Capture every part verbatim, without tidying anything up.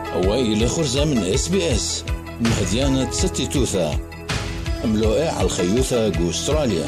أوائل خرزة من اس بي اس مهديانة ستي توثة ملوئة على الخيوثة جو استراليا.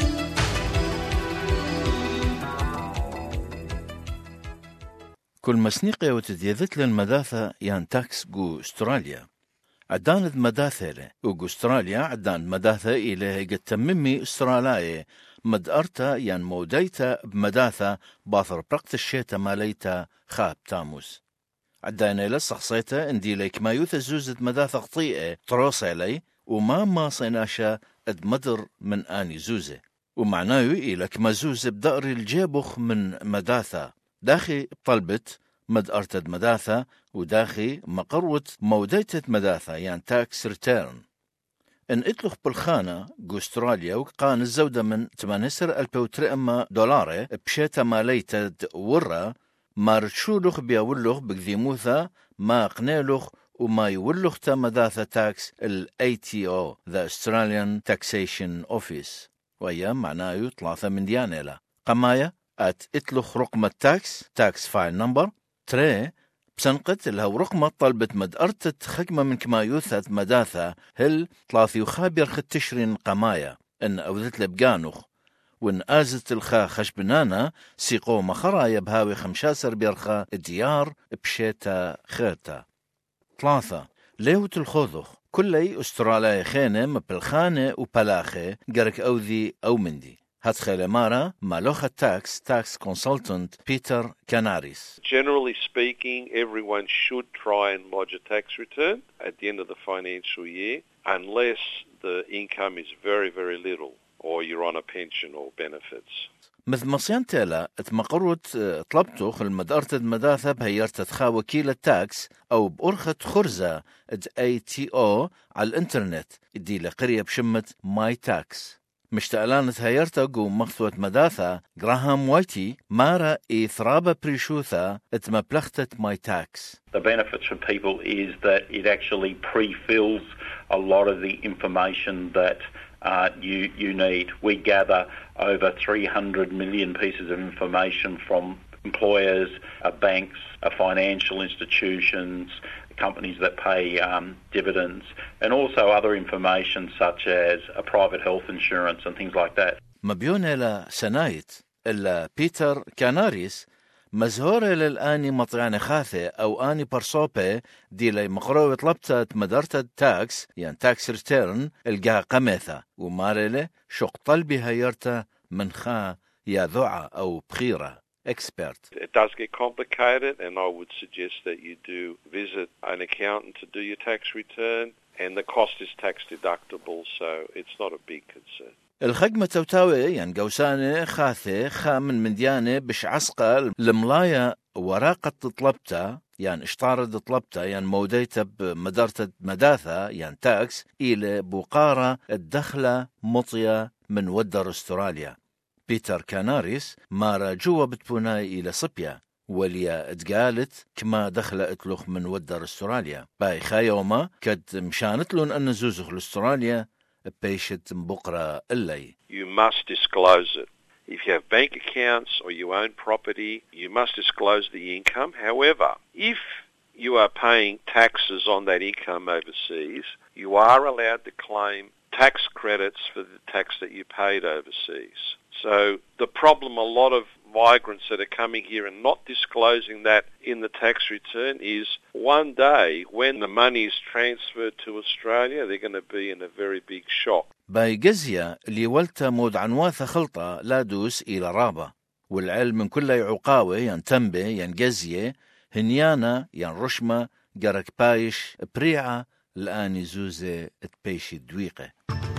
كل مسنيقة وتديذت للمداثة يان تاكس جو استراليا. عدان مداثة له وجو استراليا عدان مداثة إليه قد تممي استرالاية مدأرتا يان موديتا بمداثة باثر برقت الشيطة ماليتا خاب تاموس. عدان إلى الصخصيتا اندي ليك ما يوث الزوزة مداثة خطيئة تروسي لي وما ما صيناشا اد مدر من آني زوزة ومعنايو إلك ما زوزة بدأر الجيبخ من مداثة داخي طلبت مدأرتد مداثة وداخي مقروة موديتة مداثة يعني تاكس ريتيرن. ان اتلخ بالخانة جو استراليا وقان الزودة من تمانسر البوترئما دولار بشيتا ماليتد ورا مارتشولخ بيولخ بقذيموثا ما قنيلخ وما يولخ تا مداثة تاكس ال إيه تي أو The Australian Taxation Office ويا معناه ثلاثة من ديانيلا قمايا ات اتلخ رقم التاكس تاكس فايل نمبر تري بسنقت الهو رقم طلبت مدأرتت خكمة من كما يوثت مداثة هل ثلاثي وخابير ختشرين قمايا ان اوذت لبقانوخ وان ازت الخا خشبنانا سيقو مخرايا بهاوي خمشاسر بيرخا ديار بشيتا خيرتا. ثلاثة ليوت الخوذخ كلي استراليا خينة مبلخانة وبلاخة قرك اوذي او مندي هتخيل مارا مالوخ التاكس تاكس كونسلتنت بيتر كاناريس. Generally speaking, everyone should try and lodge a tax return at the end of the financial year unless the income is very, very little or you're on a pension or benefits. مثل مصيان تيلا اتمقروت طلبتو خل مدارتد مداثة بهيرتد خا وكيل التاكس او بأرخة خرزة اد إيه تي أو على الانترنت ادي لقرية بشمت ماي تاكس. مشتقلانت هيرتا قو مخثوة مداثة جراهام وايتي مارا إثرابة بريشوثة اتمبلختت ماي تاكس. The benefits for people is that it actually pre-fills a lot of the information that uh, you, you need. We gather over three hundred million pieces of information from employers, uh, banks, uh, financial institutions, companies that pay um, dividends, and also other information such as a private health insurance and things like that. مبيون إلى سنايت إلا بيتر كاناريس مزهور إلى الآن مطعن خاثة أو آني برصوبة دي لي مقروة طلبتت مدارة التاكس يعني تاكس ريتيرن القاها قميثة ومارلة شق طلبي هيرتا من خا يا ذعة أو بخيرة expert. It does get complicated, and I would suggest that you do visit an accountant to do your tax return, and the cost is tax deductible, so it's not a big concern. الخدمة توتاوي يعني قوسانة خاثة خا من منديانة بش عسقة الملاية وراقة طلبتها يعني اشتارد طلبتها يعني موديتها بمدارة مداثة يعني تاكس إلى بقارة الدخلة مطية من ودر استراليا. بيتر كاناريس مارا جوا بتبوناي إلى صبيا وليا اتقالت كما دخلت لخ من ودر استراليا باي خايوما كد مشانت لون أن زوزخ الاستراليا بيشت مبقرة اللي. You must disclose it. If you have bank accounts or you own property, you must disclose the income. However, if you are paying taxes on that income overseas, you are allowed to claim tax credits for the tax that you paid overseas. So the problem a lot of migrants that are coming here and not disclosing that in the tax return is one day when the money is transferred to Australia, they're going to be in a very big shock. باي جزية اللي ولتا مود عنواثة خلطة لا دوس إلى رابة والعلم من كل عقاوة ين تنبه ين جزية هنيانا ين رشمة جرك بايش بريعة الآن زوزة تبيش الدويقة.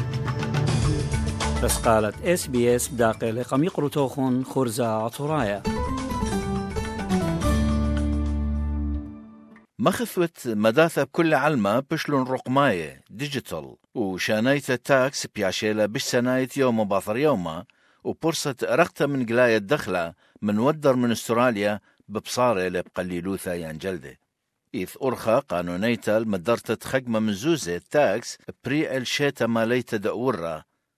بس قالت اس بي اس بداقل قم يقرو توخون خرزة عطرايا. مخثوت مداثة بكل علمة بشلون رقماية ديجيتال وشانيت التاكس بياشيلا بشسنايت يوم باثر يوما وبرصة رقتة من قلاية الدخلة من ودر من استراليا ببصارة لبقليلوثة ينجلده. إذ أرخى قانونيتا المدرتة خقمة من زوزة التاكس بريع الشيطة ماليتا دأورة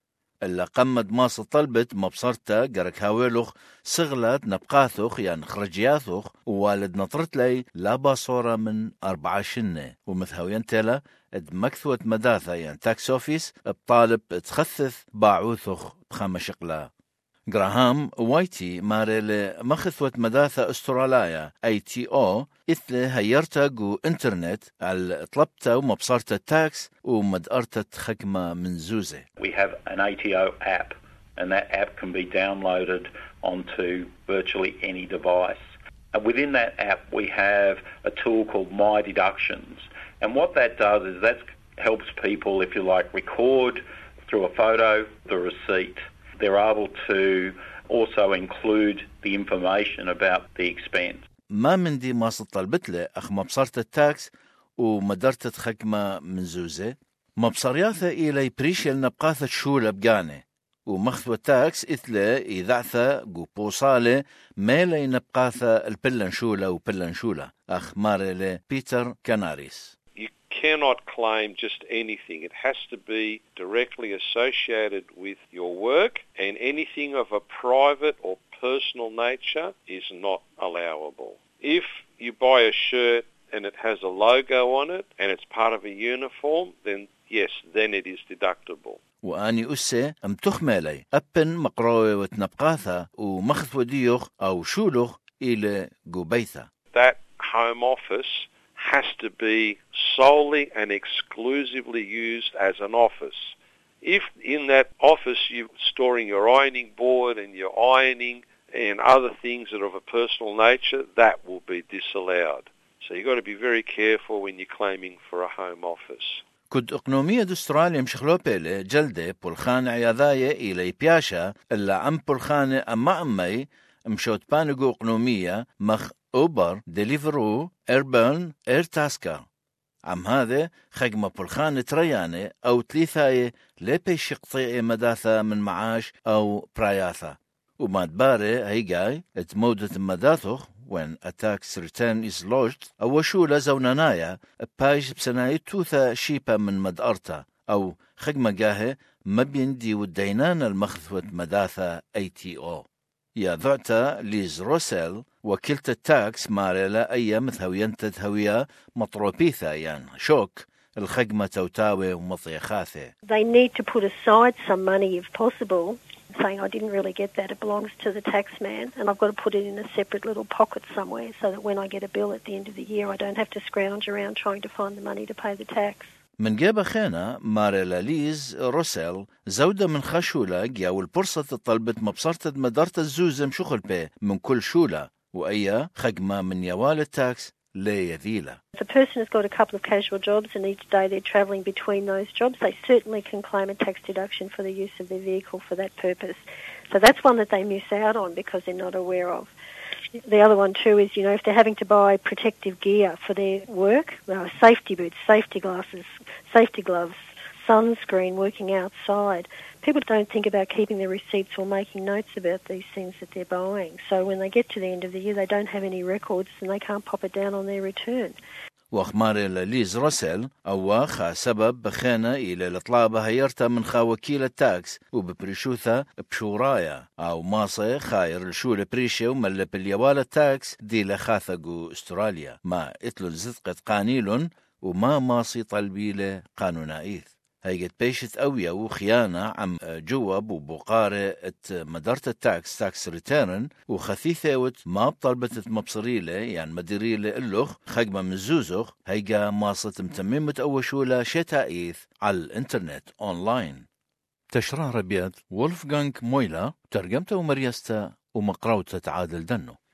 إلا قمد ماس طلبت مبصرتا جرك هاويلوخ سغلت نبقاثوخ يعني خرجياثوخ ووالد نطرت لي لا باصورة من أربعة شنة ومثهوين تلا اد مكثوة مداثة يعني تاكس اوفيس بطالب تخثث باعوثوخ بخمشقلا. جراهام وايتي مارل مخثوة مداثة استراليا اي تي او إثل هيرتا جو انترنت على طلبتا ومبصرتا تاكس ومدقرتا خكمة من زوزة. We have an A T O app and that app can be downloaded onto virtually any device. And within that app we have a tool called My Deductions. And what that does is that helps people, if you like, record through a photo the receipt. They're able to also include the information about the expense. ما من دي ما طلبت له أخ مبصرت التاكس ومدرت خكمة من زوزة مبصرياثة إلي بريشل نبقاثة شولة بقانة ومخثوة تاكس إثلة إذاعثة قو بوصالة ميلي نبقاثة البلن شولة وبلن شولة أخ مارلي بيتر كاناريس. Cannot claim just anything. It has to be directly associated with your work, and anything of a private or personal nature is not allowable. If you buy a shirt and it has a logo on it and it's part of a uniform, then yes, then it is deductible. وأني أسي أم تخمالي أبن مقروة وتنبقاثة ومخذ وديوخ أو شولوخ إلى قبيثة. That home office has to be solely and exclusively used as an office. If in that office you're storing your ironing board and your ironing and other things that are of a personal nature, that will be disallowed. So you've got to be very careful when you're claiming for a home office. كد اقنومية استراليا مشخلو بيلي جلدة بولخان عياذاية إلي بياشا إلا عم بولخان أما أمي مشوت بانقو اقنومية مخ أوبر ديليفرو إيربرن إيرتاسكا عم هذا خجمة بولخان تريانة أو تليثاية لبيش قطيع مداثة من معاش أو براياثة وما تباري هي جاي اتمودة مداثوخ when a tax return is lodged أو شولة زونانايا بايش بسناية توثا شيبا من مدأرتا أو خجمة جاهة مبيندي والدينان المخذوة مداثة اي تي او. يا ذعتا ليز روسيل وكيلة التاكس ماريلا أي مثهوية تدهوية مطروبيثة يعني شوك الخجمة توتاوي ومطيخاثة. They need to put aside some money if possible, saying I didn't really get that, it belongs to the tax man and I've got to put it in a separate little pocket somewhere so that when I get a bill at the end of the year I don't have to scrounge around trying to find the money to pay the tax. من جابة خينا ماريلا ليز روسيل زودة من خشولة جاو البرصة طلبت مبصرة مدارة الزوزم شغل بي من كل شولة وأيا خجمة من يوال التاكس لي يذيلة. If a person has got a couple of casual jobs and each day they're travelling between those jobs, they certainly can claim a tax deduction for the use of their vehicle for that purpose. So that's one that they miss out on because they're not aware of. The other one too is, you know, if they're having to buy protective gear for their work, uh, safety boots, safety glasses, safety gloves, sunscreen, working outside, people don't think about keeping their receipts or making notes about these things that they're buying. So when they get to the end of the year, they don't have any records and they can't pop it down on their return. وأخمار ليز روسيل أو خا سبب بخانة إلى الطلابة هيرتا من خا وكيل التاكس وببريشوثا بشورايا أو ماصي خاير الشولة بريشة وملب اليوال التاكس دي لخاثقو استراليا ما اتلو الزدقة قانيلون وما ماصي طلبيلة قانونائيث. هيجت بيشت أويا وخيانة عم جواب وبقارة مدارة التاكس تاكس ريتيرن وخثيثة ما بطلبت مبصريلة يعني مديريلة اللخ خجمة من زوزخ هيجا ماصة متممة أوشولة شتائيث على الانترنت أونلاين. تشرار بيد وولفغانغ مويلا ترجمته ومريسته ومقروته تعادل دنو.